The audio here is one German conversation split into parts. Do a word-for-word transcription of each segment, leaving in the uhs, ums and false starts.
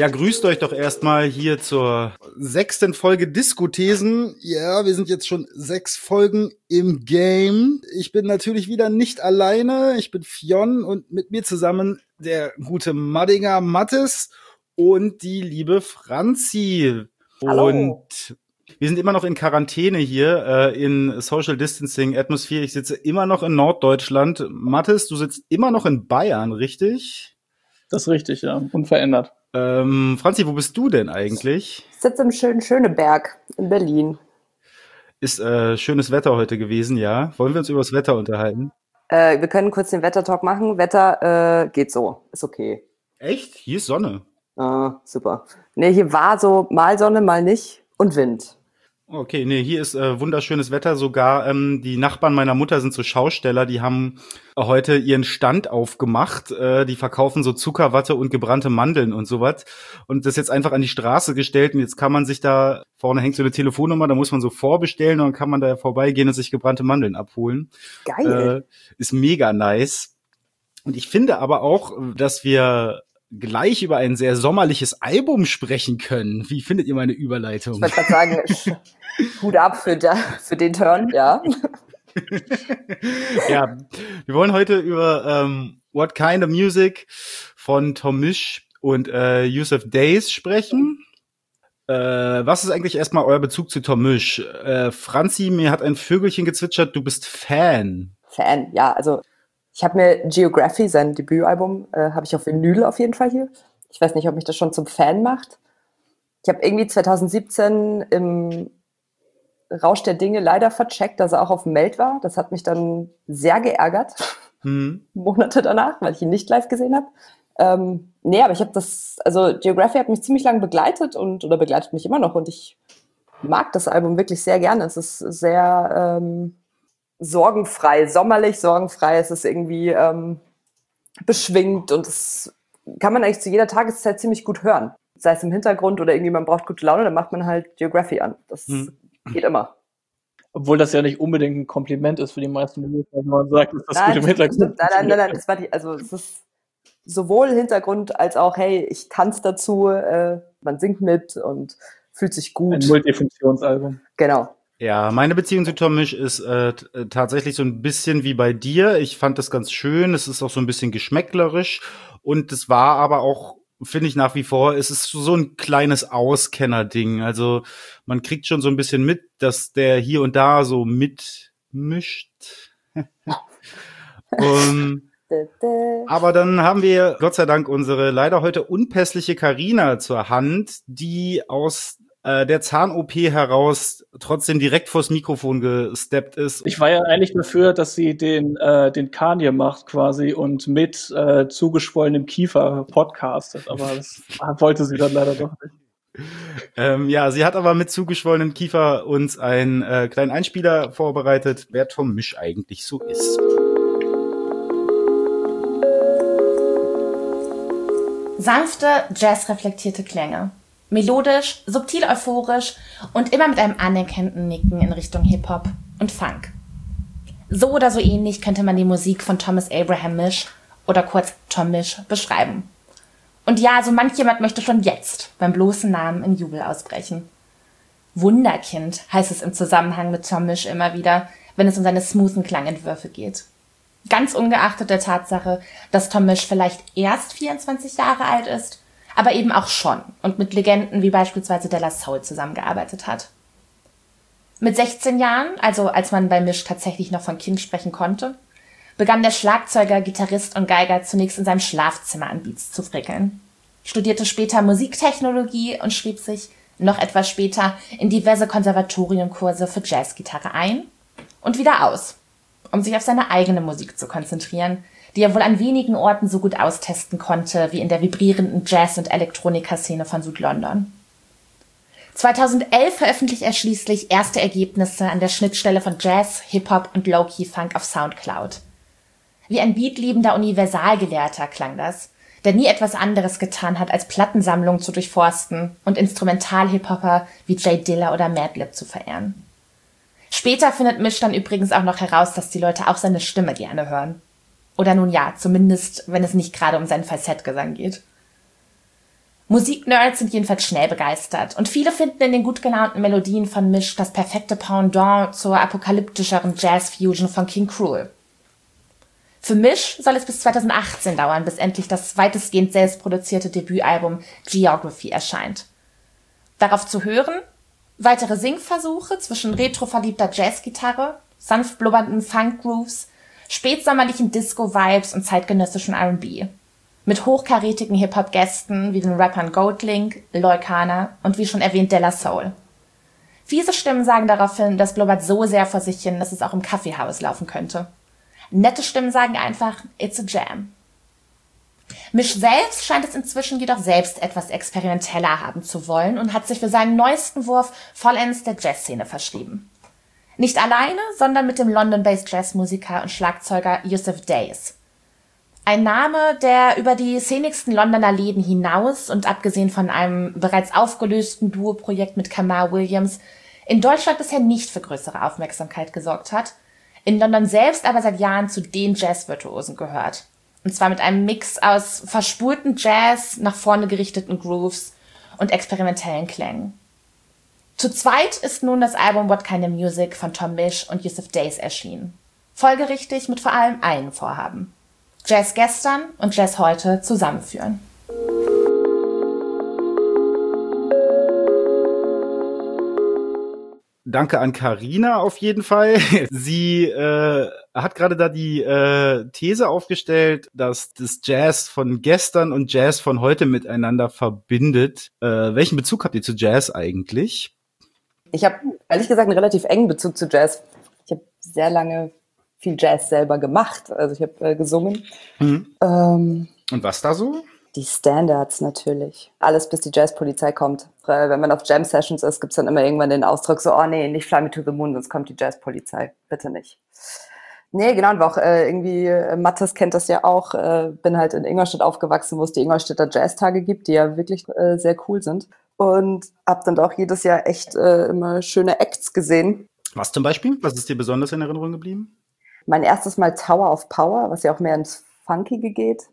Ja, grüßt euch doch erstmal hier zur sechsten Folge Diskothesen. Ja, wir sind jetzt schon sechs Folgen im Game. Ich bin natürlich wieder nicht alleine. Ich bin Fionn und mit mir zusammen der gute Maddinger Mattes und die liebe Franzi. Hallo. Und wir sind immer noch in Quarantäne hier, äh, in Social Distancing Atmosphäre. Ich sitze immer noch in Norddeutschland. Mattes, du sitzt immer noch in Bayern, richtig? Das ist richtig, ja. Unverändert. Ähm, Franzi, wo bist du denn eigentlich? Ich sitze im schönen Schöneberg in Berlin. Ist äh, schönes Wetter heute gewesen, ja. Wollen wir uns über das Wetter unterhalten? Äh, wir können kurz den Wettertalk machen. Wetter äh, geht so, ist okay. Echt? Hier ist Sonne. Ah, super. Nee, hier war so mal Sonne, mal nicht und Wind. Okay, nee, hier ist äh, wunderschönes Wetter. Sogar ähm, die Nachbarn meiner Mutter sind so Schausteller, die haben heute ihren Stand aufgemacht. Äh, die verkaufen so Zuckerwatte und gebrannte Mandeln und sowas. Und das jetzt einfach an die Straße gestellt. Und jetzt kann man sich da, vorne hängt so eine Telefonnummer, da muss man so vorbestellen und dann kann man da vorbeigehen und sich gebrannte Mandeln abholen. Geil. Äh, ist mega nice. Und ich finde aber auch, dass wir gleich über ein sehr sommerliches Album sprechen können. Wie findet ihr meine Überleitung? Ich wollte gerade sagen, Hut ab für, da, für den Turn, ja. Ja, wir wollen heute über ähm, What Kind of Music von Tom Misch und äh, Yussef Dayes sprechen. Äh, was ist eigentlich erstmal euer Bezug zu Tom Misch? Äh, Franzi, mir hat ein Vögelchen gezwitschert, du bist Fan. Fan, ja, also ich habe mir Geography, sein Debütalbum, äh, habe ich auf Vinyl auf jeden Fall hier. Ich weiß nicht, ob mich das schon zum Fan macht. Ich habe irgendwie zwanzig siebzehn im Rausch der Dinge leider vercheckt, dass er auch auf dem Meld war. Das hat mich dann sehr geärgert, hm. Monate danach, weil ich ihn nicht live gesehen habe. Ähm, nee, aber ich habe das, also Geography hat mich ziemlich lange begleitet und oder begleitet mich immer noch und ich mag das Album wirklich sehr gerne. Es ist sehr ähm, sorgenfrei, sommerlich, sorgenfrei. Es ist irgendwie ähm, beschwingt und das kann man eigentlich zu jeder Tageszeit ziemlich gut hören. Sei es im Hintergrund oder irgendwie man braucht gute Laune, dann macht man halt Geography an. Das hm. geht immer. Obwohl das ja nicht unbedingt ein Kompliment ist für die meisten Musiker, wenn man sagt, dass das nein, gut im Hintergrund ist. Nein, nein, nein, nein, das war die, also es ist sowohl Hintergrund als auch, hey, ich tanze dazu, äh, man singt mit und fühlt sich gut. Ein Multifunktionsalbum. Genau. Ja, meine Beziehung zu Tom Misch ist äh, t- tatsächlich so ein bisschen wie bei dir. Ich fand das ganz schön. Es ist auch so ein bisschen geschmäcklerisch. Und es war aber auch, finde ich nach wie vor, es ist so ein kleines Auskenner-Ding. Also man kriegt schon so ein bisschen mit, dass der hier und da so mitmischt. um, aber dann haben wir Gott sei Dank unsere leider heute unpässliche Carina zur Hand, die aus äh, der Zahn-O P heraus trotzdem direkt vors Mikrofon gesteppt ist. Ich war ja eigentlich dafür, dass sie den äh, den Kanye macht quasi und mit äh, zugeschwollenem Kiefer podcastet, aber das wollte sie dann leider doch nicht. Ähm, ja, sie hat aber mit zugeschwollenem Kiefer uns einen äh, kleinen Einspieler vorbereitet, wer Tom Misch eigentlich so ist. Sanfte, jazzreflektierte Klänge. Melodisch, subtil euphorisch und immer mit einem anerkennenden Nicken in Richtung Hip-Hop und Funk. So oder so ähnlich könnte man die Musik von Thomas Abraham Misch oder kurz Tom Misch beschreiben. Und ja, so manch jemand möchte schon jetzt beim bloßen Namen in Jubel ausbrechen. Wunderkind heißt es im Zusammenhang mit Tom Misch immer wieder, wenn es um seine smoothen Klangentwürfe geht. Ganz ungeachtet der Tatsache, dass Tom Misch vielleicht erst vierundzwanzig Jahre alt ist, aber eben auch schon und mit Legenden wie beispielsweise De La Soul zusammengearbeitet hat. Mit sechzehn Jahren, also als man bei Misch tatsächlich noch von Kind sprechen konnte, begann der Schlagzeuger, Gitarrist und Geiger zunächst in seinem Schlafzimmer an Beats zu frickeln, studierte später Musiktechnologie und schrieb sich noch etwas später in diverse Konservatoriumkurse für Jazzgitarre ein und wieder aus, um sich auf seine eigene Musik zu konzentrieren, die er wohl an wenigen Orten so gut austesten konnte wie in der vibrierenden Jazz- und Elektronika-Szene von Südlondon. zweitausendelf veröffentlichte er schließlich erste Ergebnisse an der Schnittstelle von Jazz, Hip-Hop und Low-Key-Funk auf Soundcloud. Wie ein beatliebender Universalgelehrter klang das, der nie etwas anderes getan hat, als Plattensammlungen zu durchforsten und Instrumental-Hip-Hopper wie Jay Dilla oder Madlib zu verehren. Später findet Misch dann übrigens auch noch heraus, dass die Leute auch seine Stimme gerne hören. Oder nun ja, zumindest, wenn es nicht gerade um seinen Falsettgesang geht. Musiknerds sind jedenfalls schnell begeistert und viele finden in den gut gelaunten Melodien von Misch das perfekte Pendant zur apokalyptischeren Jazz-Fusion von King Cruel. Für Misch soll es bis zweitausendachtzehn dauern, bis endlich das weitestgehend selbstproduzierte Debütalbum Geography erscheint. Darauf zu hören weitere Singversuche zwischen retroverliebter Jazzgitarre, sanft blubbernden Funk-Grooves, spätsommerlichen Disco-Vibes und zeitgenössischen R and B. Mit hochkarätigen Hip-Hop-Gästen wie den Rappern Goldlink, Loikana und wie schon erwähnt Della Soul. Fiese Stimmen sagen daraufhin, das blubbert so sehr vor sich hin, dass es auch im Kaffeehaus laufen könnte. Nette Stimmen sagen einfach, it's a jam. Misch selbst scheint es inzwischen jedoch selbst etwas experimenteller haben zu wollen und hat sich für seinen neuesten Wurf vollends der Jazzszene verschrieben. Nicht alleine, sondern mit dem London-based Jazzmusiker und Schlagzeuger Yusuf Days. Ein Name, der über die szenigsten Londoner Läden hinaus und abgesehen von einem bereits aufgelösten Duo-Projekt mit Kamar Williams in Deutschland bisher nicht für größere Aufmerksamkeit gesorgt hat, in London selbst aber seit Jahren zu den Jazz-Virtuosen gehört. Und zwar mit einem Mix aus verspulten Jazz, nach vorne gerichteten Grooves und experimentellen Klängen. Zu zweit ist nun das Album What Kind of Music von Tom Misch und Yusuf Days erschienen. Folgerichtig mit vor allem einem Vorhaben: Jazz gestern und Jazz heute zusammenführen. Danke an Carina auf jeden Fall. Sie äh, hat gerade da die äh, These aufgestellt, dass das Jazz von gestern und Jazz von heute miteinander verbindet. Äh, welchen Bezug habt ihr zu Jazz eigentlich? Ich habe ehrlich gesagt einen relativ engen Bezug zu Jazz. Ich habe sehr lange viel Jazz selber gemacht. Also ich habe äh, gesungen. Mhm. Ähm, Und was da so? Die Standards natürlich. Alles, bis die Jazzpolizei kommt. Weil wenn man auf Jam-Sessions ist, gibt's dann immer irgendwann den Ausdruck so, oh nee, nicht Fly Me to the Moon, sonst kommt die Jazzpolizei. Bitte nicht. Nee, genau, und war auch äh, irgendwie, äh, Mathis kennt das ja auch, äh, bin halt in Ingolstadt aufgewachsen, wo es die Ingolstädter Jazztage gibt, die ja wirklich äh, sehr cool sind. Und hab dann auch jedes Jahr echt äh, immer schöne Acts gesehen. Was zum Beispiel? Was ist dir besonders in Erinnerung geblieben? Mein erstes Mal Tower of Power, was ja auch mehr ins Funkige geht.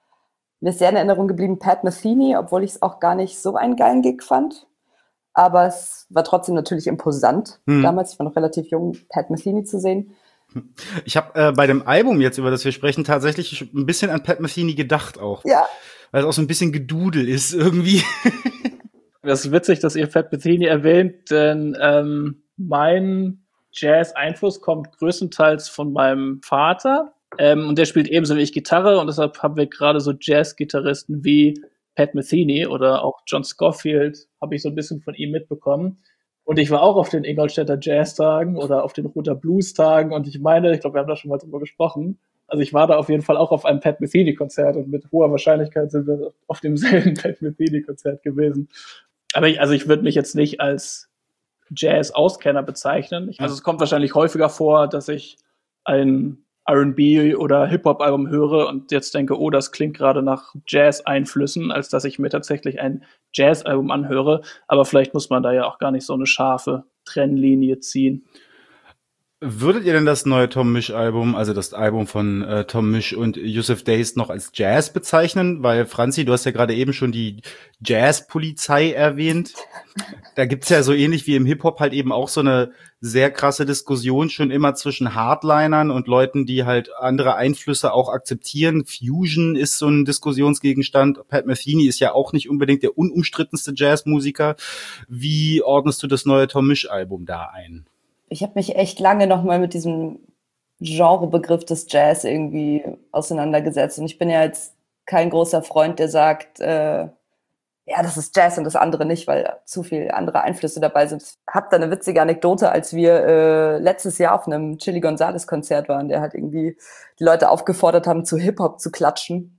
Mir ist sehr in Erinnerung geblieben Pat Metheny, obwohl ich es auch gar nicht so einen geilen Gig fand. Aber es war trotzdem natürlich imposant. Hm. Damals, ich war noch relativ jung, Pat Metheny zu sehen. Ich habe äh, bei dem Album jetzt, über das wir sprechen, tatsächlich ein bisschen an Pat Metheny gedacht auch. Ja. Weil es auch so ein bisschen Gedudel ist irgendwie. Das ist witzig, dass ihr Pat Metheny erwähnt, denn ähm, mein Jazz-Einfluss kommt größtenteils von meinem Vater. Ähm, und der spielt ebenso wie ich Gitarre und deshalb haben wir gerade so Jazz-Gitarristen wie Pat Metheny oder auch John Scofield, habe ich so ein bisschen von ihm mitbekommen. Und ich war auch auf den Ingolstädter Jazz-Tagen oder auf den Roter Blues-Tagen und ich meine, ich glaube, wir haben da schon mal drüber gesprochen. Also ich war da auf jeden Fall auch auf einem Pat Metheny-Konzert und mit hoher Wahrscheinlichkeit sind wir auf demselben Pat Metheny-Konzert gewesen. Aber ich, also ich würde mich jetzt nicht als Jazz-Auskenner bezeichnen. Ich, also es kommt wahrscheinlich häufiger vor, dass ich ein R and B oder Hip-Hop-Album höre und jetzt denke, oh, das klingt gerade nach Jazz-Einflüssen, als dass ich mir tatsächlich ein Jazz-Album anhöre. Aber vielleicht muss man da ja auch gar nicht so eine scharfe Trennlinie ziehen. Würdet ihr denn das neue Tom Misch-Album, also das Album von äh, Tom Misch und Yusuf Days, noch als Jazz bezeichnen? Weil, Franzi, du hast ja gerade eben schon die Jazz-Polizei erwähnt. Da gibt's ja so ähnlich wie im Hip-Hop halt eben auch so eine sehr krasse Diskussion schon immer zwischen Hardlinern und Leuten, die halt andere Einflüsse auch akzeptieren. Fusion ist so ein Diskussionsgegenstand. Pat Metheny ist ja auch nicht unbedingt der unumstrittenste Jazzmusiker. Wie ordnest du das neue Tom Misch-Album da ein? Ich habe mich echt lange noch mal mit diesem Genrebegriff des Jazz irgendwie auseinandergesetzt. Und ich bin ja jetzt kein großer Freund, der sagt, äh, ja, das ist Jazz und das andere nicht, weil zu viele andere Einflüsse dabei sind. Ich habe da eine witzige Anekdote, als wir äh, letztes Jahr auf einem Chili Gonzales-Konzert waren, der halt irgendwie die Leute aufgefordert haben, zu Hip-Hop zu klatschen.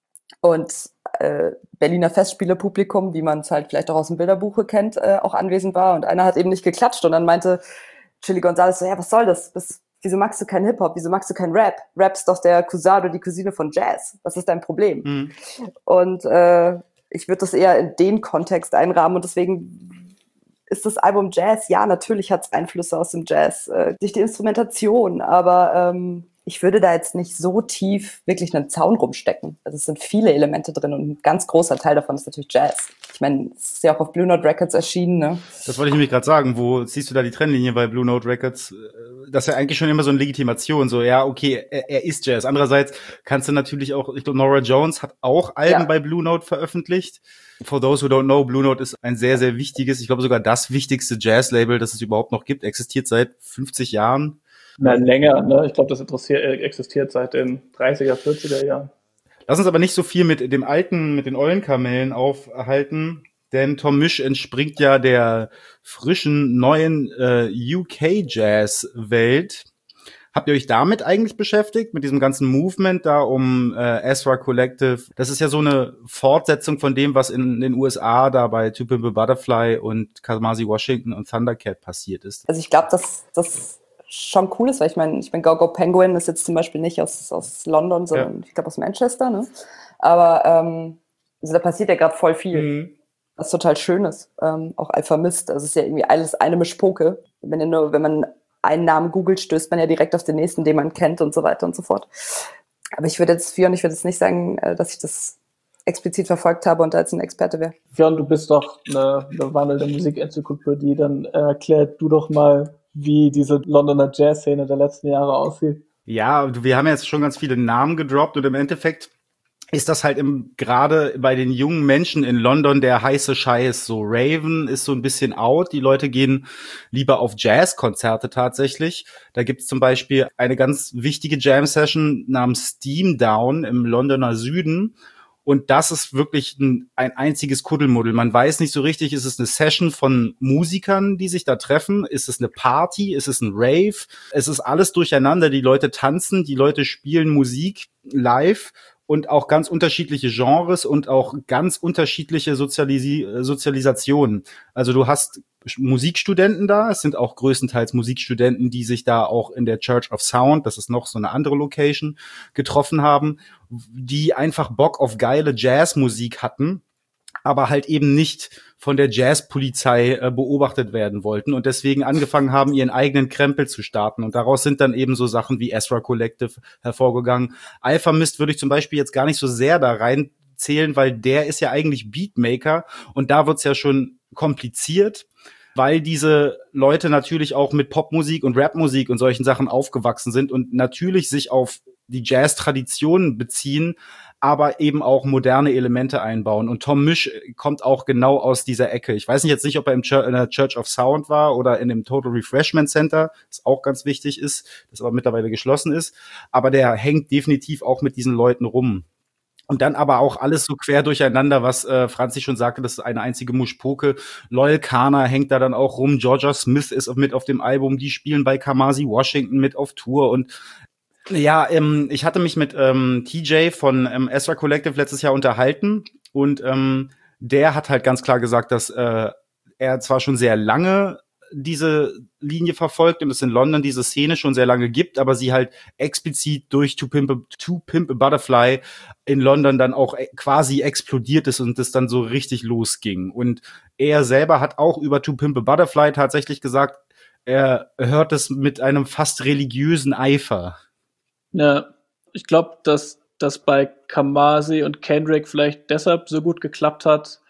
Und äh, Berliner Festspielepublikum, wie man es halt vielleicht auch aus dem Bilderbuche kennt, äh, auch anwesend war. Und einer hat eben nicht geklatscht und dann meinte Chili Gonzales so, ja, was soll das? das wieso magst du keinen Hip-Hop? Wieso magst du keinen Rap? Rap ist doch der Cousin oder die Cousine von Jazz. Was ist dein Problem? Mhm. Und äh, ich würde das eher in den Kontext einrahmen und deswegen ist das Album Jazz, ja, natürlich hat es Einflüsse aus dem Jazz, äh, durch die Instrumentation, aber ähm, ich würde da jetzt nicht so tief wirklich einen Zaun rumstecken. Also es sind viele Elemente drin und ein ganz großer Teil davon ist natürlich Jazz. Ich meine, es ist ja auch auf Blue Note Records erschienen, ne? Das wollte ich nämlich gerade sagen. Wo siehst du da die Trennlinie bei Blue Note Records? Das ist ja eigentlich schon immer so eine Legitimation. So, ja, okay, er, er ist Jazz. Andererseits kannst du natürlich auch, ich glaube, Nora Jones hat auch Alben ja. bei Blue Note veröffentlicht. For those who don't know, Blue Note ist ein sehr, sehr wichtiges, ich glaube sogar das wichtigste Jazz-Label, das es überhaupt noch gibt. Existiert seit fünfzig Jahren. Nein, länger, ne? Ich glaube, das existiert seit den dreißiger, vierziger Jahren. Lass uns aber nicht so viel mit dem alten, mit den Eulenkamellen aufhalten, denn Tom Misch entspringt ja der frischen, neuen äh, U K-Jazz-Welt. Habt ihr euch damit eigentlich beschäftigt, mit diesem ganzen Movement da um äh, Ezra Collective? Das ist ja so eine Fortsetzung von dem, was in den U S A da bei To Pimp a Butterfly und Kamasi Washington und Thundercat passiert ist. Also ich glaube, dass das schon cool ist, weil ich meine, ich mein, Go Go Penguin ist jetzt zum Beispiel nicht aus, aus London, sondern ja. ich glaube aus Manchester, ne? Aber ähm, also da passiert ja gerade voll viel, mhm. was total schön ist. Ähm, auch Alpha Mist, also es ist ja irgendwie alles eine Mischpoke. Wenn, nur, wenn man einen Namen googelt, stößt man ja direkt auf den nächsten, den man kennt und so weiter und so fort. Aber ich würde jetzt, Fionn, ich würde jetzt nicht sagen, dass ich das explizit verfolgt habe und da jetzt ein Experte wäre. Fionn, du bist doch eine, eine wandelnde Musikenzyklopädie, dann erklär du doch mal, wie diese Londoner Jazz-Szene der letzten Jahre aussieht. Ja, wir haben jetzt schon ganz viele Namen gedroppt und im Endeffekt ist das halt im, gerade bei den jungen Menschen in London der heiße Scheiß. So Raven ist so ein bisschen out. Die Leute gehen lieber auf Jazzkonzerte tatsächlich. Da gibt's zum Beispiel eine ganz wichtige Jam-Session namens Steam Down im Londoner Süden. Und das ist wirklich ein, ein einziges Kuddelmuddel. Man weiß nicht so richtig, ist es eine Session von Musikern, die sich da treffen? Ist es eine Party? Ist es ein Rave? Es ist alles durcheinander. Die Leute tanzen, die Leute spielen Musik live und auch ganz unterschiedliche Genres und auch ganz unterschiedliche Sozialisi- Sozialisationen. Also du hast Musikstudenten da, es sind auch größtenteils Musikstudenten, die sich da auch in der Church of Sound, das ist noch so eine andere Location, getroffen haben, die einfach Bock auf geile Jazzmusik hatten, aber halt eben nicht von der Jazzpolizei äh, beobachtet werden wollten und deswegen angefangen haben, ihren eigenen Krempel zu starten. Und daraus sind dann eben so Sachen wie Ezra Collective hervorgegangen. Alpha Mist würde ich zum Beispiel jetzt gar nicht so sehr da reinzählen, weil der ist ja eigentlich Beatmaker und da wird's ja schon kompliziert, weil diese Leute natürlich auch mit Popmusik und Rapmusik und solchen Sachen aufgewachsen sind und natürlich sich auf die Jazz-Traditionen beziehen, aber eben auch moderne Elemente einbauen. Und Tom Misch kommt auch genau aus dieser Ecke. Ich weiß nicht jetzt nicht, ob er im Church, in der Church of Sound war oder in dem Total Refreshment Center, das auch ganz wichtig ist, das aber mittlerweile geschlossen ist. Aber der hängt definitiv auch mit diesen Leuten rum. Und dann aber auch alles so quer durcheinander, was äh, Franzi schon sagte, das ist eine einzige Muschpoke. Loyal Kana hängt da dann auch rum. Georgia Smith ist mit auf dem Album. Die spielen bei Kamasi Washington mit auf Tour. Und ja, ähm, ich hatte mich mit ähm, T J von ähm, Ezra Collective letztes Jahr unterhalten. Und ähm, der hat halt ganz klar gesagt, dass äh, er zwar schon sehr lange diese Linie verfolgt und es in London diese Szene schon sehr lange gibt, aber sie halt explizit durch To Pimp a, To Pimp a Butterfly in London dann auch quasi explodiert ist und es dann so richtig losging. Und er selber hat auch über To Pimp a Butterfly tatsächlich gesagt, er hört es mit einem fast religiösen Eifer. Ja, ich glaube, dass das bei Kamasi und Kendrick vielleicht deshalb so gut geklappt hat,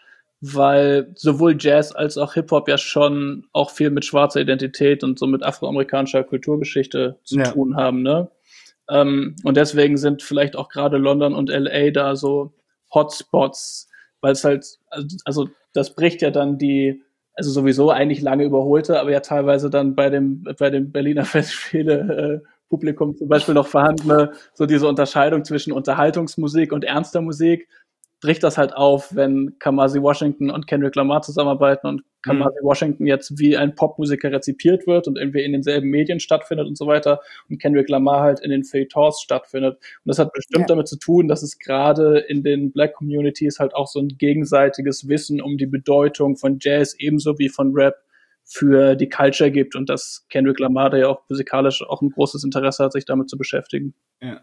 weil sowohl Jazz als auch Hip-Hop ja schon auch viel mit schwarzer Identität und so mit afroamerikanischer Kulturgeschichte zu ja. tun haben, ne? Ähm, und deswegen sind vielleicht auch gerade London und L A da so Hotspots, weil es halt, also das bricht ja dann die, also sowieso eigentlich lange überholte, aber ja teilweise dann bei dem bei dem Berliner Festspiele äh, Publikum zum Beispiel noch vorhandene, so diese Unterscheidung zwischen Unterhaltungsmusik und ernster Musik, bricht das halt auf, wenn Kamasi Washington und Kendrick Lamar zusammenarbeiten und Kamasi mhm. Washington jetzt wie ein Popmusiker rezipiert wird und irgendwie in denselben Medien stattfindet und so weiter und Kendrick Lamar halt in den Feuilletons stattfindet. Und das hat bestimmt ja. damit zu tun, dass es gerade in den Black Communities halt auch so ein gegenseitiges Wissen um die Bedeutung von Jazz ebenso wie von Rap für die Culture gibt und dass Kendrick Lamar, der ja auch musikalisch auch ein großes Interesse hat, sich damit zu beschäftigen. Ja.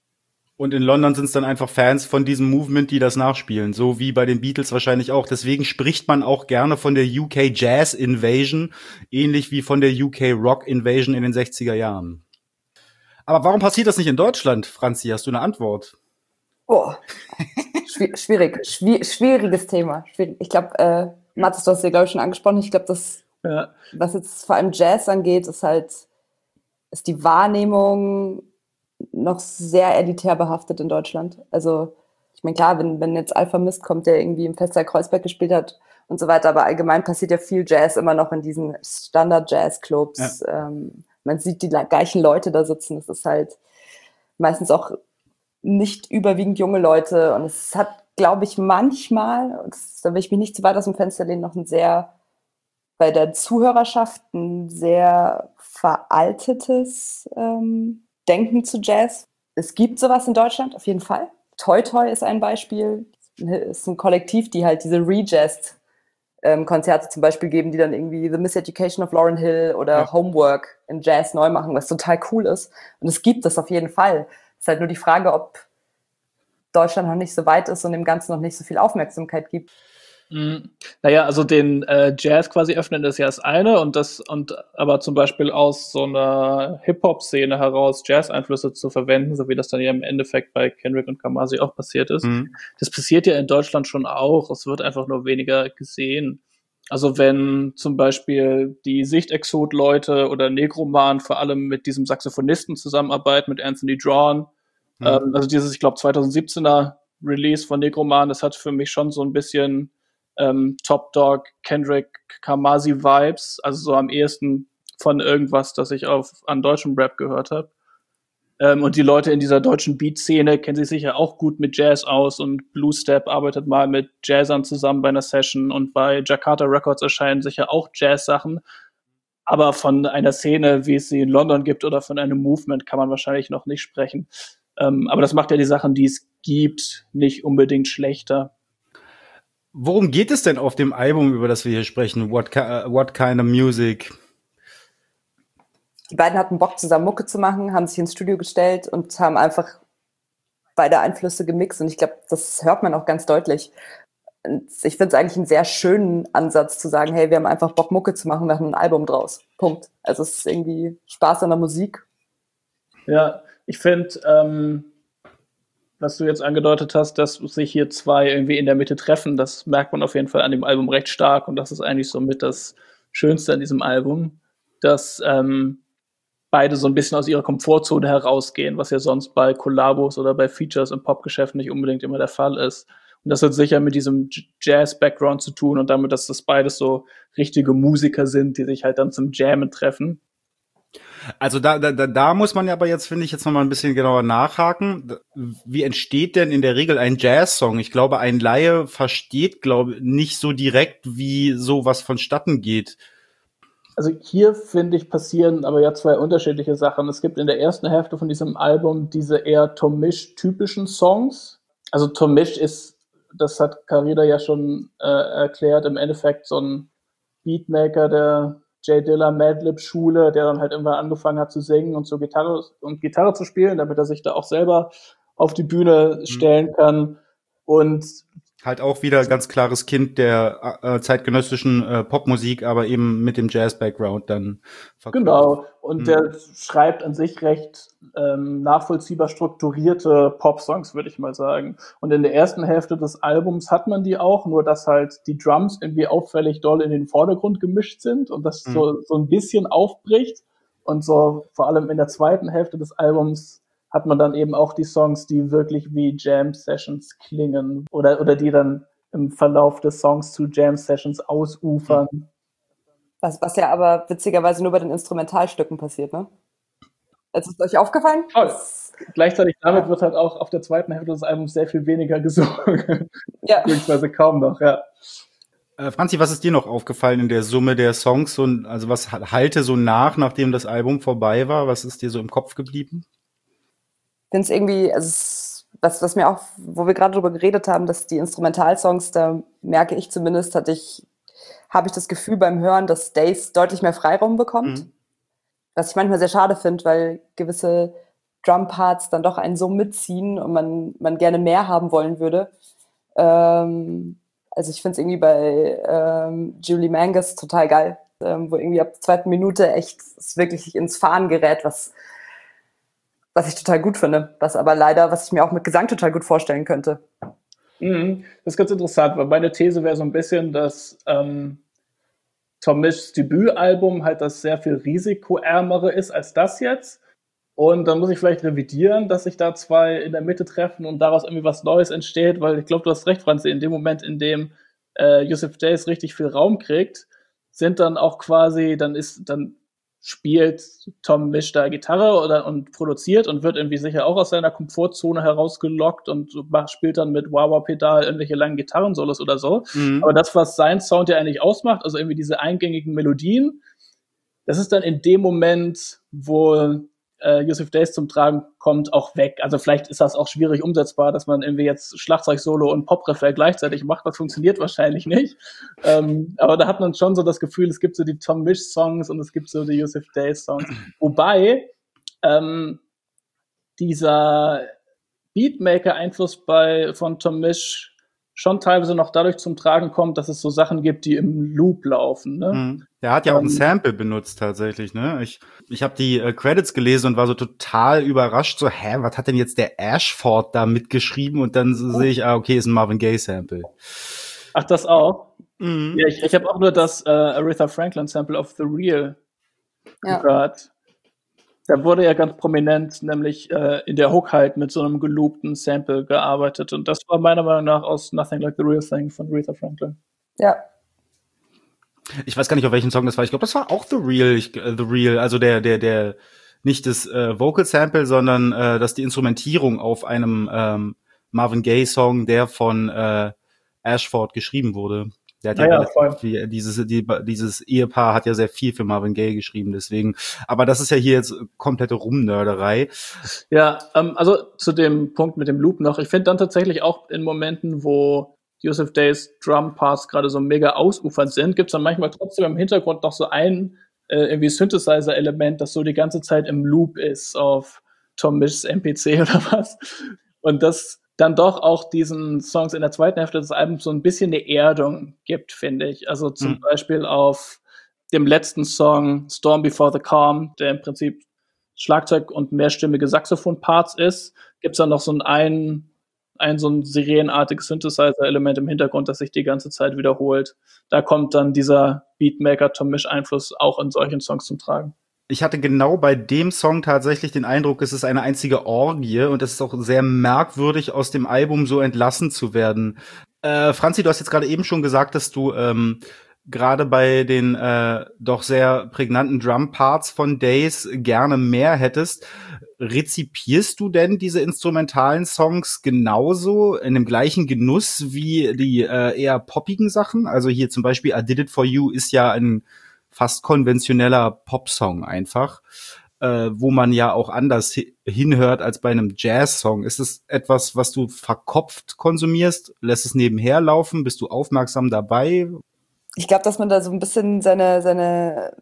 Und in London sind es dann einfach Fans von diesem Movement, die das nachspielen, so wie bei den Beatles wahrscheinlich auch. Deswegen spricht man auch gerne von der U K Jazz Invasion, ähnlich wie von der U K Rock Invasion in den sechziger Jahren. Aber warum passiert das nicht in Deutschland, Franzi? Hast du eine Antwort? Boah, schwierig, schwierig, schwieriges Thema. Schwierig. Ich glaube, äh, Mathis, du hast ja, glaube ich, schon angesprochen. Ich glaube, das, ja. was jetzt vor allem Jazz angeht, ist halt, ist die Wahrnehmung noch sehr elitär behaftet in Deutschland. Also, ich meine, klar, wenn, wenn jetzt Alpha Mist kommt, der irgendwie im Festsaal Kreuzberg gespielt hat und so weiter, aber allgemein passiert ja viel Jazz immer noch in diesen Standard-Jazz-Clubs. Ja. Ähm, man sieht die gleichen Leute da sitzen. Es ist halt meistens auch nicht überwiegend junge Leute und es hat, glaube ich, manchmal, das, da will ich mich nicht zu weit aus dem Fenster lehnen, noch ein sehr, bei der Zuhörerschaft ein sehr veraltetes ähm, Denken zu Jazz. Es gibt sowas in Deutschland, auf jeden Fall. Toi Toi ist ein Beispiel. Es ist ein Kollektiv, die halt diese Re-Jazz-Konzerte zum Beispiel geben, die dann irgendwie The Miseducation of Lauryn Hill oder ja. Homework in Jazz neu machen, was total cool ist. Und es gibt das auf jeden Fall. Es ist halt nur die Frage, ob Deutschland noch nicht so weit ist und dem Ganzen noch nicht so viel Aufmerksamkeit gibt. Mm, naja, also den äh, Jazz quasi öffnen ist ja das eine und das und aber zum Beispiel aus so einer Hip-Hop-Szene heraus Jazz-Einflüsse zu verwenden, so wie das dann ja im Endeffekt bei Kendrick und Kamasi auch passiert ist. Mhm. Das passiert ja in Deutschland schon auch. Es wird einfach nur weniger gesehen. Also wenn zum Beispiel die Sichtexot-Leute oder Negroman vor allem mit diesem Saxophonisten zusammenarbeiten, mit Anthony Drawn, mhm. ähm, also dieses, ich glaube, zwanzig siebzehner Release von Negroman, das hat für mich schon so ein bisschen ähm, Top Dog, Kendrick, Kamasi Vibes, also so am ehesten von irgendwas, das ich auf an deutschem Rap gehört habe. Ähm, und die Leute in dieser deutschen Beat-Szene kennen sich sicher auch gut mit Jazz aus und Blue Step arbeitet mal mit Jazzern zusammen bei einer Session und bei Jakarta Records erscheinen sicher auch Jazz-Sachen. Aber von einer Szene, wie es sie in London gibt oder von einem Movement kann man wahrscheinlich noch nicht sprechen. Ähm, aber das macht ja die Sachen, die es gibt, nicht unbedingt schlechter. Worum geht es denn auf dem Album, über das wir hier sprechen? What, uh, what kind of music? Die beiden hatten Bock, zusammen Mucke zu machen, haben sich ins Studio gestellt und haben einfach beide Einflüsse gemixt. Und ich glaube, das hört man auch ganz deutlich. Und ich finde es eigentlich einen sehr schönen Ansatz zu sagen, hey, wir haben einfach Bock, Mucke zu machen, wir machen ein Album draus. Punkt. Also es ist irgendwie Spaß an der Musik. Ja, ich finde, ähm, was du jetzt angedeutet hast, dass sich hier zwei irgendwie in der Mitte treffen, das merkt man auf jeden Fall an dem Album recht stark und das ist eigentlich somit das Schönste an diesem Album, dass ähm, beide so ein bisschen aus ihrer Komfortzone herausgehen, was ja sonst bei Kollabos oder bei Features im Popgeschäft nicht unbedingt immer der Fall ist. Und das hat sicher mit diesem Jazz-Background zu tun und damit, dass das beides so richtige Musiker sind, die sich halt dann zum Jammen treffen. Also da, da, da muss man ja aber jetzt, finde ich, jetzt noch mal ein bisschen genauer nachhaken. Wie entsteht denn in der Regel ein Jazz-Song? Ich glaube, ein Laie versteht, glaube nicht so direkt, wie sowas vonstatten geht. Also hier, finde ich, passieren aber ja zwei unterschiedliche Sachen. Es gibt in der ersten Hälfte von diesem Album diese eher Tom Misch-typischen Songs. Also Tom Misch ist, das hat Carida ja schon äh, erklärt, im Endeffekt so ein Beatmaker der Jay Dilla Madlib-Schule, der dann halt irgendwann angefangen hat zu singen und so Gitarre und Gitarre zu spielen, damit er sich da auch selber auf die Bühne stellen mhm. kann. Und halt auch wieder ganz klares Kind der äh, zeitgenössischen äh, Popmusik, aber eben mit dem Jazz-Background dann verknüpft. Genau, und mhm. der schreibt an sich recht ähm, nachvollziehbar strukturierte Pop-Songs, würde ich mal sagen. Und in der ersten Hälfte des Albums hat man die auch, nur dass halt die Drums irgendwie auffällig doll in den Vordergrund gemischt sind und das mhm. so, so ein bisschen aufbricht. Und so vor allem in der zweiten Hälfte des Albums hat man dann eben auch die Songs, die wirklich wie Jam-Sessions klingen oder, oder die dann im Verlauf des Songs zu Jam-Sessions ausufern. Was, was ja aber witzigerweise nur bei den Instrumentalstücken passiert, ne? Ist es euch aufgefallen? Toll. Gleichzeitig damit wird halt auch auf der zweiten Hälfte des Albums sehr viel weniger gesungen. Ja. Beziehungsweise kaum noch, ja. Äh, Franzi, was ist dir noch aufgefallen in der Summe der Songs? Und also was halte so nach, nachdem das Album vorbei war? Was ist dir so im Kopf geblieben? Ich finde es irgendwie, also es, was, was mir auch, wo wir gerade drüber geredet haben, dass die Instrumentalsongs, da merke ich zumindest, hatte ich, habe ich das Gefühl beim Hören, dass Days deutlich mehr Freiraum bekommt. Mhm. Was ich manchmal sehr schade finde, weil gewisse Drumparts dann doch einen so mitziehen und man, man gerne mehr haben wollen würde. Ähm, also ich finde es irgendwie bei ähm, Julie Mangus total geil, ähm, wo irgendwie ab der zweiten Minute echt es wirklich ins Fahren gerät, was was ich total gut finde, was aber leider, was ich mir auch mit Gesang total gut vorstellen könnte. Mhm. Das ist ganz interessant, weil meine These wäre so ein bisschen, dass ähm, Tom Mischs Debütalbum halt das sehr viel risikoärmere ist als das jetzt. Und dann muss ich vielleicht revidieren, dass sich da zwei in der Mitte treffen und daraus irgendwie was Neues entsteht, weil ich glaube, du hast recht, Franzi, in dem Moment, in dem äh, Yussef Days richtig viel Raum kriegt, sind dann auch quasi, dann ist, dann spielt Tom Misch da Gitarre oder und produziert und wird irgendwie sicher auch aus seiner Komfortzone herausgelockt und macht, spielt dann mit Wah-Wah-Pedal irgendwelche langen Gitarrensolos oder so. Mhm. Aber das, was sein Sound ja eigentlich ausmacht, also irgendwie diese eingängigen Melodien, das ist dann in dem Moment, wo äh, Yussef Days zum Tragen kommt, auch weg. Also vielleicht ist das auch schwierig umsetzbar, dass man irgendwie jetzt Schlagzeug-Solo und Pop-Refrain gleichzeitig macht. Das funktioniert wahrscheinlich nicht. Ähm, aber da hat man schon so das Gefühl, es gibt so die Tom Misch-Songs und es gibt so die Yussef Days-Songs. Wobei ähm, dieser Beatmaker-Einfluss bei von Tom Misch schon teilweise noch dadurch zum Tragen kommt, dass es so Sachen gibt, die im Loop laufen. Ne? Mhm. Der hat ja auch ein Sample benutzt tatsächlich. Ne? Ich ich habe die äh, Credits gelesen und war so total überrascht. So, hä, was hat denn jetzt der Ashford da mitgeschrieben? Und dann so, oh. sehe ich, ah, okay, ist ein Marvin Gaye Sample. Ach, das auch? Mhm. Ja, ich, ich habe auch nur das äh, Aretha Franklin Sample of The Real ja. gehört. Da wurde ja ganz prominent, nämlich äh, in der Hook halt mit so einem geloopten Sample gearbeitet. Und das war meiner Meinung nach aus Nothing Like the Real Thing von Aretha Franklin. Ja. Ich weiß gar nicht, auf welchen Song das war. Ich glaube, das war auch The Real. Ich, äh, The Real, also der, der, der, nicht das äh, Vocal Sample, sondern äh, dass die Instrumentierung auf einem ähm, Marvin Gaye Song, der von äh, Ashford geschrieben wurde. Der hat ja, ja voll. Viel, dieses, die, dieses Ehepaar hat ja sehr viel für Marvin Gaye geschrieben, deswegen. Aber das ist ja hier jetzt komplette Rumnörderei. Ja, ähm, also zu dem Punkt mit dem Loop noch. Ich finde dann tatsächlich auch in Momenten, wo Yussef Days Drum Parts gerade so mega ausufernd sind, gibt's dann manchmal trotzdem im Hintergrund noch so ein äh, irgendwie Synthesizer-Element, das so die ganze Zeit im Loop ist auf Tom Mischs M P C oder was. Und das dann doch auch diesen Songs in der zweiten Hälfte des Albums so ein bisschen eine Erdung gibt, finde ich. Also zum mhm. Beispiel auf dem letzten Song Storm Before the Calm, der im Prinzip Schlagzeug und mehrstimmige Saxophon-Parts ist, gibt's dann noch so ein, ein, ein so ein sirenenartiges Synthesizer-Element im Hintergrund, das sich die ganze Zeit wiederholt. Da kommt dann dieser Beatmaker-Tom-Misch-Einfluss auch in solchen Songs zum Tragen. Ich hatte genau bei dem Song tatsächlich den Eindruck, es ist eine einzige Orgie und es ist auch sehr merkwürdig, aus dem Album so entlassen zu werden. Äh, Franzi, du hast jetzt gerade eben schon gesagt, dass du ähm, gerade bei den äh, doch sehr prägnanten Drum-Parts von Days gerne mehr hättest. Rezipierst du denn diese instrumentalen Songs genauso in dem gleichen Genuss wie die äh, eher poppigen Sachen? Also hier zum Beispiel I Did It For You ist ja ein fast konventioneller Popsong einfach, äh, wo man ja auch anders hi- hinhört als bei einem Jazz-Song. Ist es etwas, was du verkopft konsumierst? Lässt es nebenher laufen? Bist du aufmerksam dabei? Ich glaube, dass man da so ein bisschen seine, seine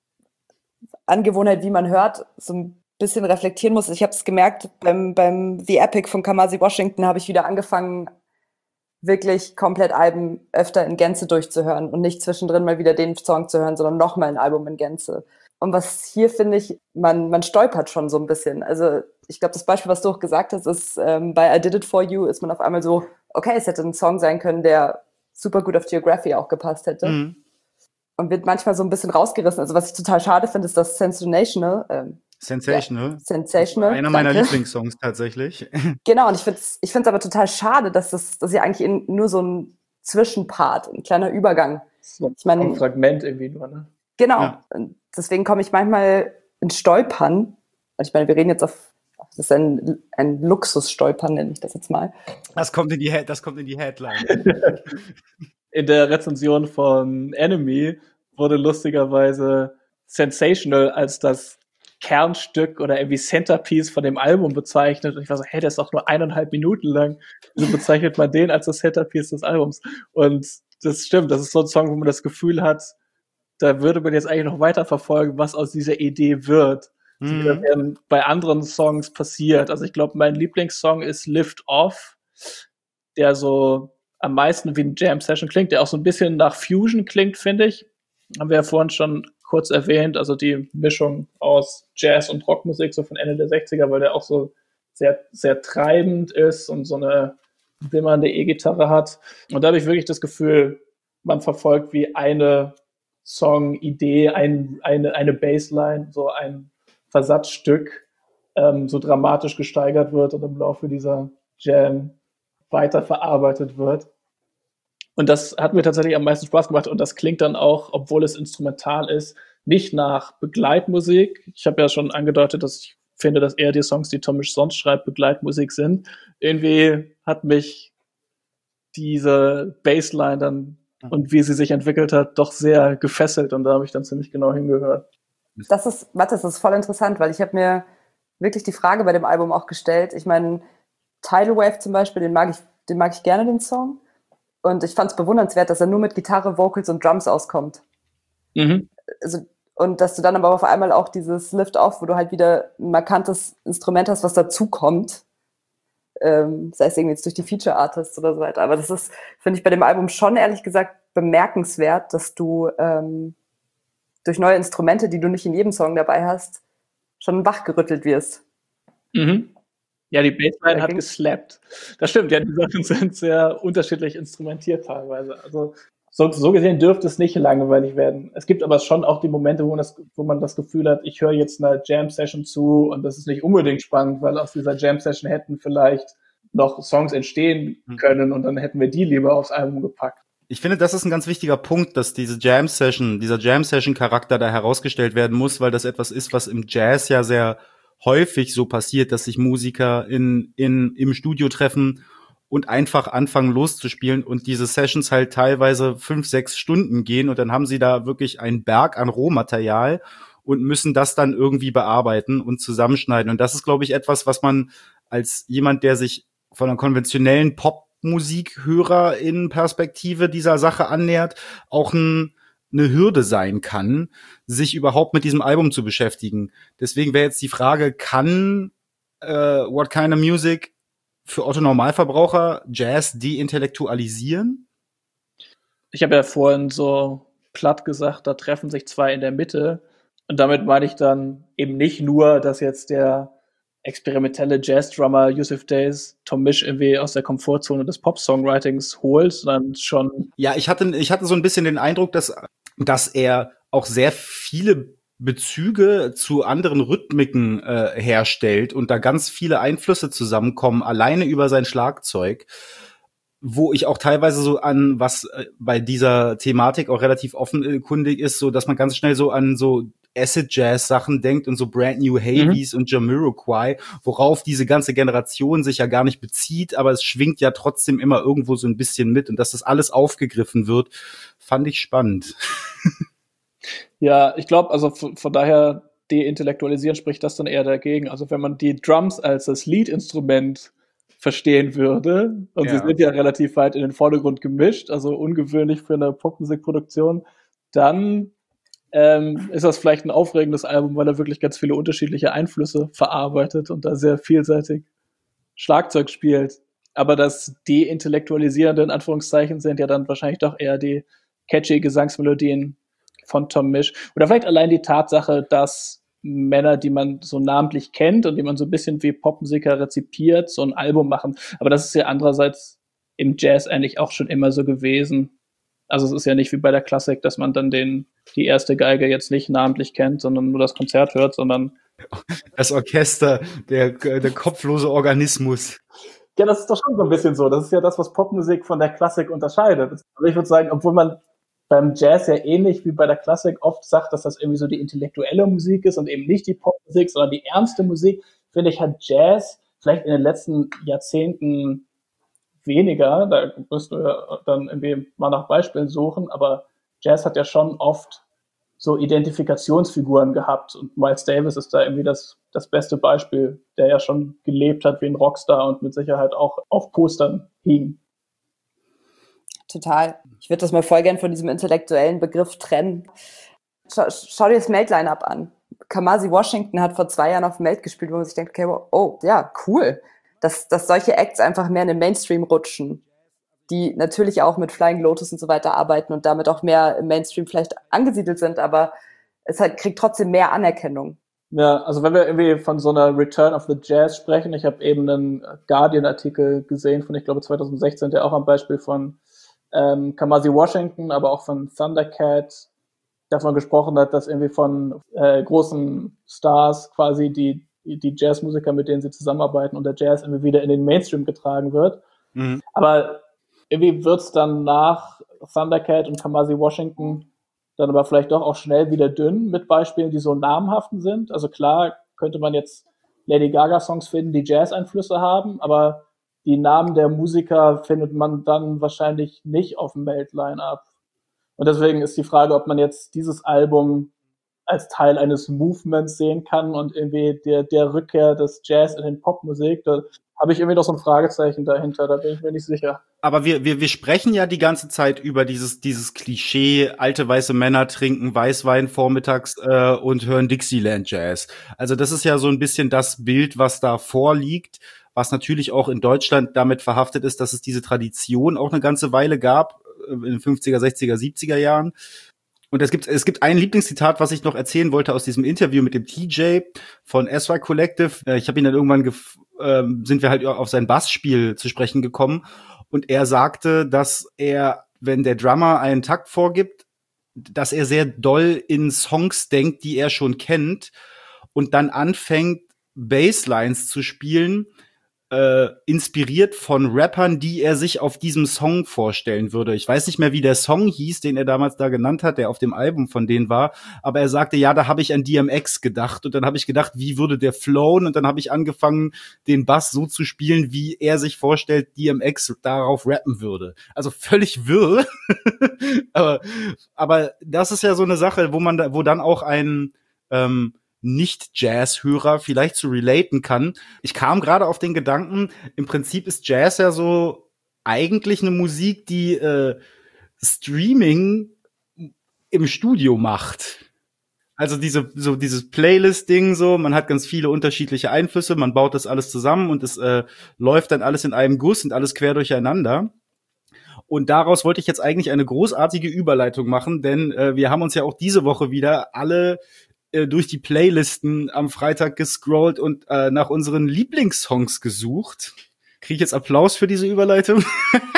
Angewohnheit, wie man hört, so ein bisschen reflektieren muss. Ich habe es gemerkt, beim, beim The Epic von Kamasi Washington habe ich wieder angefangen, wirklich komplett Alben öfter in Gänze durchzuhören und nicht zwischendrin mal wieder den Song zu hören, sondern nochmal ein Album in Gänze. Und was hier, finde ich, man, man stolpert schon so ein bisschen. Also ich glaube, das Beispiel, was du auch gesagt hast, ist, ähm, bei I Did It For You ist man auf einmal so, okay, es hätte ein Song sein können, der super gut auf Geography auch gepasst hätte. Mhm. Und wird manchmal so ein bisschen rausgerissen. Also was ich total schade finde, ist das Sensational, ähm, Sensational. Ja, Sensational. Einer meiner danke. Lieblingssongs tatsächlich. Genau, und ich finde es ich find's aber total schade, dass das, dass ja eigentlich in, nur so ein Zwischenpart, ein kleiner Übergang. So ich mein, ein Fragment irgendwie nur, ne? Genau. Ja. Und deswegen komme ich manchmal ins Stolpern. Ich meine, wir reden jetzt auf, das ist ein, ein Luxusstolpern, nenne ich das jetzt mal. Das kommt in die, das kommt in die Headline. In der Rezension von Enemy wurde lustigerweise Sensational als das Kernstück oder irgendwie Centerpiece von dem Album bezeichnet. Und ich war so, hey, der ist doch nur eineinhalb Minuten lang. Wieso bezeichnet man den als das Centerpiece des Albums? Und das stimmt, das ist so ein Song, wo man das Gefühl hat, da würde man jetzt eigentlich noch weiter verfolgen, was aus dieser Idee wird. Mhm. So, wie das bei anderen Songs passiert. Also ich glaube, mein Lieblingssong ist Lift Off, der so am meisten wie eine Jam-Session klingt, der auch so ein bisschen nach Fusion klingt, finde ich. haben wir ja vorhin schon kurz erwähnt, also die Mischung aus Jazz und Rockmusik, so von Ende der sechziger, weil der auch so sehr, sehr treibend ist und so eine wimmernde E-Gitarre hat. Und da habe ich wirklich das Gefühl, man verfolgt wie eine Song-Idee, ein, eine, eine Bassline, so ein Versatzstück, ähm, so dramatisch gesteigert wird und im Laufe dieser Jam weiterverarbeitet wird. Und das hat mir tatsächlich am meisten Spaß gemacht und das klingt dann auch, obwohl es instrumental ist, nicht nach Begleitmusik. Ich habe ja schon angedeutet, dass ich finde, dass eher die Songs, die Tomisch sonst schreibt, Begleitmusik sind. Irgendwie hat mich diese Bassline dann und wie sie sich entwickelt hat, doch sehr gefesselt und da habe ich dann ziemlich genau hingehört. Das ist, warte, das ist voll interessant, weil ich habe mir wirklich die Frage bei dem Album auch gestellt. Ich meine, Tidal Wave zum Beispiel, den mag ich, den mag ich gerne, den Song. Und ich fand es bewundernswert, dass er nur mit Gitarre, Vocals und Drums auskommt. Mhm. Also, und dass du dann aber auf einmal auch dieses Lift-Off, wo du halt wieder ein markantes Instrument hast, was dazukommt. Ähm, sei es irgendwie jetzt durch die Feature-Artists oder so weiter. Aber das ist, finde ich, bei dem Album schon ehrlich gesagt bemerkenswert, dass du ähm, durch neue Instrumente, die du nicht in jedem Song dabei hast, schon wachgerüttelt wirst. Mhm. Ja, die Bassline Da hat ging- geslappt. Das stimmt, ja, die Sachen sind sehr unterschiedlich instrumentiert teilweise. Also so, so gesehen dürfte es nicht langweilig werden. Es gibt aber schon auch die Momente, wo man das, wo man das Gefühl hat, ich höre jetzt einer Jam-Session zu und das ist nicht unbedingt spannend, weil aus dieser Jam-Session hätten vielleicht noch Songs entstehen können und dann hätten wir die lieber aufs Album gepackt. Ich finde, das ist ein ganz wichtiger Punkt, dass diese Jam-Session, dieser Jam-Session-Charakter da herausgestellt werden muss, weil das etwas ist, was im Jazz ja sehr häufig so passiert, dass sich Musiker in, in, im Studio treffen und einfach anfangen loszuspielen und diese Sessions halt teilweise fünf, sechs Stunden gehen und dann haben sie da wirklich einen Berg an Rohmaterial und müssen das dann irgendwie bearbeiten und zusammenschneiden. Und das ist, glaube ich, etwas, was man als jemand, der sich von einer konventionellen Popmusikhörer-in-Perspektive dieser Sache annähert, auch ein eine Hürde sein kann, sich überhaupt mit diesem Album zu beschäftigen. Deswegen wäre jetzt die Frage, kann äh, What Kind of Music für Otto-Normalverbraucher Jazz deintellektualisieren? Ich habe ja vorhin so platt gesagt, da treffen sich zwei in der Mitte. Und damit meine ich dann eben nicht nur, dass jetzt der experimentelle Jazz-Drummer Yusuf Days Tom Misch irgendwie aus der Komfortzone des Pop-Songwritings holt, sondern schon... Ja, ich hatte, ich hatte so ein bisschen den Eindruck, dass, dass er auch sehr viele Bezüge zu anderen Rhythmiken äh, herstellt und da ganz viele Einflüsse zusammenkommen, alleine über sein Schlagzeug, wo ich auch teilweise so an, was äh, bei dieser Thematik auch relativ offenkundig ist, so dass man ganz schnell so an so Acid-Jazz-Sachen denkt und so Brand New Havies mhm. und Jamiroquai, worauf diese ganze Generation sich ja gar nicht bezieht, aber es schwingt ja trotzdem immer irgendwo so ein bisschen mit und dass das alles aufgegriffen wird, fand ich spannend. Ja, ich glaube, also von, von daher deintellektualisieren spricht das dann eher dagegen. Also wenn man die Drums als das Lead-Instrument verstehen würde, und ja. sie sind ja relativ weit in den Vordergrund gemischt, also ungewöhnlich für eine Popmusikproduktion, dann ähm, ist das vielleicht ein aufregendes Album, weil er wirklich ganz viele unterschiedliche Einflüsse verarbeitet und da sehr vielseitig Schlagzeug spielt. Aber das Deintellektualisierende in Anführungszeichen sind ja dann wahrscheinlich doch eher die catchy Gesangsmelodien von Tom Misch. Oder vielleicht allein die Tatsache, dass Männer, die man so namentlich kennt und die man so ein bisschen wie Popmusiker rezipiert, so ein Album machen. Aber das ist ja andererseits im Jazz eigentlich auch schon immer so gewesen. Also es ist ja nicht wie bei der Klassik, dass man dann den die erste Geige jetzt nicht namentlich kennt, sondern nur das Konzert hört, sondern das Orchester, der, der kopflose Organismus. Ja, das ist doch schon so ein bisschen so. Das ist ja das, was Popmusik von der Klassik unterscheidet. Also ich würde sagen, obwohl man beim Jazz ja ähnlich wie bei der Klassik oft sagt, dass das irgendwie so die intellektuelle Musik ist und eben nicht die Popmusik, sondern die ernste Musik, finde ich, hat Jazz vielleicht in den letzten Jahrzehnten weniger. Da müssten wir dann irgendwie mal nach Beispielen suchen, aber Jazz hat ja schon oft so Identifikationsfiguren gehabt und Miles Davis ist da irgendwie das, das beste Beispiel, der ja schon gelebt hat wie ein Rockstar und mit Sicherheit auch auf Postern hing. Total. Ich würde das mal voll gern von diesem intellektuellen Begriff trennen. Schau, schau dir das Melt-Line-Up an. Kamasi Washington hat vor zwei Jahren auf Melt gespielt, wo man sich denkt, okay, oh, ja, cool, dass, dass solche Acts einfach mehr in den Mainstream rutschen. die natürlich auch mit Flying Lotus und so weiter arbeiten und damit auch mehr im Mainstream vielleicht angesiedelt sind, aber es halt kriegt trotzdem mehr Anerkennung. Ja, also wenn wir irgendwie von so einer Return of the Jazz sprechen, ich habe eben einen Guardian-Artikel gesehen von, ich glaube, zwanzig sechzehn, der auch am Beispiel von ähm, Kamasi Washington, aber auch von Thundercat davon gesprochen hat, dass irgendwie von äh, großen Stars quasi die, die Jazzmusiker, mit denen sie zusammenarbeiten und der Jazz irgendwie wieder in den Mainstream getragen wird. Mhm. Aber irgendwie wird's dann nach Thundercat und Kamasi Washington dann aber vielleicht doch auch schnell wieder dünn mit Beispielen, die so namhaften sind. Also klar könnte man jetzt Lady Gaga-Songs finden, die Jazz-Einflüsse haben, aber die Namen der Musiker findet man dann wahrscheinlich nicht auf dem Melt-Line-Up. Und deswegen ist die Frage, ob man jetzt dieses Album als Teil eines Movements sehen kann und irgendwie der, der Rückkehr des Jazz in den Popmusik, da habe ich irgendwie noch so ein Fragezeichen dahinter, da bin ich mir nicht sicher. Aber wir, wir, wir sprechen ja die ganze Zeit über dieses, dieses Klischee, alte weiße Männer trinken Weißwein vormittags äh, und hören Dixieland Jazz. Also das ist ja so ein bisschen das Bild, was da vorliegt, was natürlich auch in Deutschland damit verhaftet ist, dass es diese Tradition auch eine ganze Weile gab, in den fünfziger, sechziger, siebziger Jahren. Und es gibt, es gibt ein Lieblingszitat, was ich noch erzählen wollte aus diesem Interview mit dem T J von S Y Collective. Ich habe ihn dann irgendwann, gef- äh, sind wir halt auf sein Bassspiel zu sprechen gekommen. Und er sagte, dass er, wenn der Drummer einen Takt vorgibt, dass er sehr doll in Songs denkt, die er schon kennt und dann anfängt, Basslines zu spielen, Äh, inspiriert von Rappern, die er sich auf diesem Song vorstellen würde. Ich weiß nicht mehr, wie der Song hieß, den er damals da genannt hat, der auf dem Album von denen war, aber er sagte, ja, da habe ich an D M X gedacht und dann habe ich gedacht, wie würde der flowen und dann habe ich angefangen, den Bass so zu spielen, wie er sich vorstellt, D M X darauf rappen würde. Also völlig wirr. aber, aber das ist ja so eine Sache, wo man da, wo dann auch ein ähm, Nicht-Jazz-Hörer vielleicht zu relaten kann. Ich kam gerade auf den Gedanken, im Prinzip ist Jazz ja so eigentlich eine Musik, die äh, Streaming im Studio macht. Also diese so dieses Playlist-Ding so, man hat ganz viele unterschiedliche Einflüsse, man baut das alles zusammen und es äh, läuft dann alles in einem Guss und alles quer durcheinander. Und daraus wollte ich jetzt eigentlich eine großartige Überleitung machen, denn äh, wir haben uns ja auch diese Woche wieder alle durch die Playlisten am Freitag gescrollt und äh, nach unseren Lieblingssongs gesucht. Kriege ich jetzt Applaus für diese Überleitung?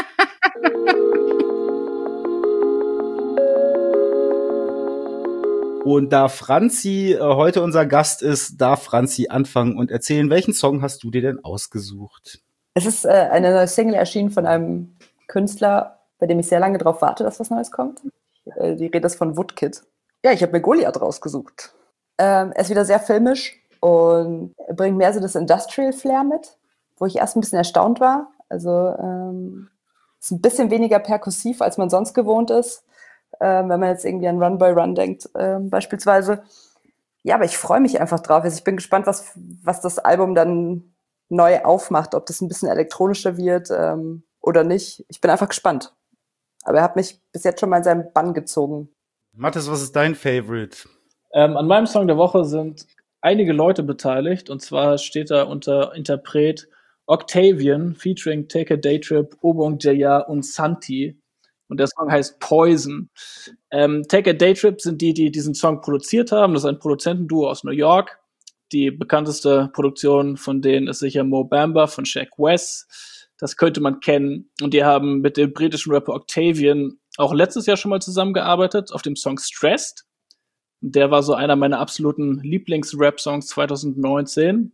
Und da Franzi äh, heute unser Gast ist, darf Franzi anfangen und erzählen, welchen Song hast du dir denn ausgesucht? Es ist äh, eine neue Single erschienen von einem Künstler, bei dem ich sehr lange drauf warte, dass was Neues kommt. Äh, die Rede ist von Woodkid. Ja, ich habe mir Goliath rausgesucht. Ähm, er ist wieder sehr filmisch und bringt mehr so das Industrial-Flair mit, wo ich erst ein bisschen erstaunt war. Also ähm, ist ein bisschen weniger perkussiv, als man sonst gewohnt ist, ähm, wenn man jetzt irgendwie an Run Boy Run denkt ähm, beispielsweise. Ja, aber ich freue mich einfach drauf. Also ich bin gespannt, was, was das Album dann neu aufmacht, ob das ein bisschen elektronischer wird ähm, oder nicht. Ich bin einfach gespannt. Aber er hat mich bis jetzt schon mal in seinen Bann gezogen. Mathis, was ist dein Favorite? Ähm, an meinem Song der Woche sind einige Leute beteiligt, und zwar steht da unter Interpret Octavian featuring Take a Day Trip, Obong Jaya und Santi. Und der Song heißt Poison. Ähm, Take a Day Trip sind die, die diesen Song produziert haben. Das ist ein Produzentenduo aus New York. Die bekannteste Produktion von denen ist sicher Mo Bamba von Shaq West. Das könnte man kennen. Und die haben mit dem britischen Rapper Octavian auch letztes Jahr schon mal zusammengearbeitet auf dem Song Stressed. Der war so einer meiner absoluten Lieblings-Rap-Songs zwanzig neunzehn.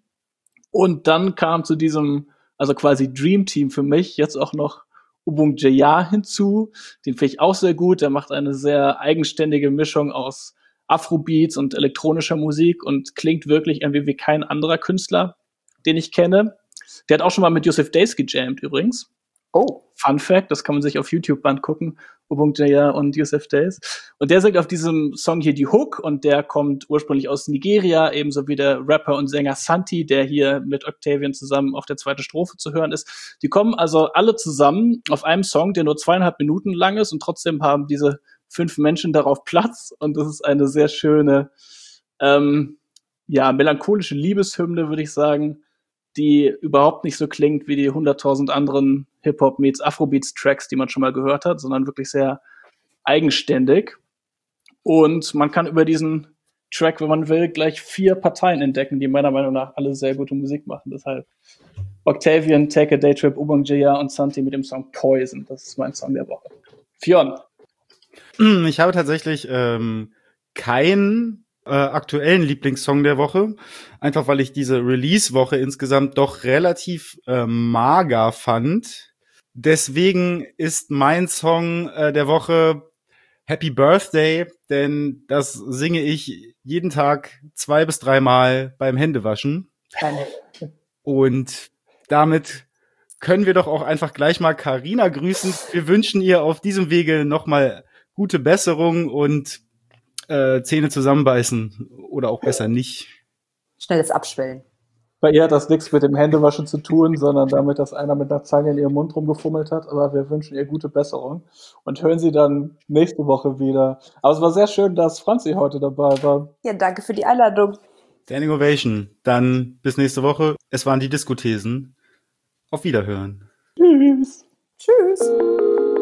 Und dann kam zu diesem, also quasi Dream Team für mich, jetzt auch noch Obong Jaya hinzu. Den finde ich auch sehr gut. Der macht eine sehr eigenständige Mischung aus Afrobeats und elektronischer Musik und klingt wirklich irgendwie wie kein anderer Künstler, den ich kenne. Der hat auch schon mal mit Yusuf Days gejammt übrigens. Oh. Fun Fact, das kann man sich auf YouTube angucken, Obong Jaya und Yusuf Days. Und der singt auf diesem Song hier die Hook und der kommt ursprünglich aus Nigeria, ebenso wie der Rapper und Sänger Santi, der hier mit Octavian zusammen auf der zweiten Strophe zu hören ist. Die kommen also alle zusammen auf einem Song, der nur zweieinhalb Minuten lang ist und trotzdem haben diese fünf Menschen darauf Platz und das ist eine sehr schöne, ähm, ja, melancholische Liebeshymne, würde ich sagen. die überhaupt nicht so klingt wie die hunderttausend anderen Hip-Hop meets Afrobeats Tracks, die man schon mal gehört hat, sondern wirklich sehr eigenständig. Und man kann über diesen Track, wenn man will, gleich vier Parteien entdecken, die meiner Meinung nach alle sehr gute Musik machen. Deshalb Octavian, Take a Day Trip, Ubang Jaya und Santi mit dem Song Poison. Das ist mein Song der Woche. Fionn. Ich habe tatsächlich ähm, keinen äh, aktuellen Lieblingssong der Woche. Einfach weil ich diese Release-Woche insgesamt doch relativ äh, mager fand. Deswegen ist mein Song äh, der Woche Happy Birthday, denn das singe ich jeden Tag zwei bis dreimal beim Händewaschen. Keine. Und damit können wir doch auch einfach gleich mal Carina grüßen. Wir wünschen ihr auf diesem Wege nochmal gute Besserung und äh, Zähne zusammenbeißen oder auch besser nicht. Schnelles Abschwellen. Bei ihr hat das nichts mit dem Händewaschen zu tun, sondern damit, dass einer mit einer Zange in ihrem Mund rumgefummelt hat. Aber wir wünschen ihr gute Besserung und hören sie dann nächste Woche wieder. Aber es war sehr schön, dass Franzi heute dabei war. Ja, danke für die Einladung. Standing Ovation. Dann bis nächste Woche. Es waren die Diskothesen. Auf Wiederhören. Tschüss. Tschüss.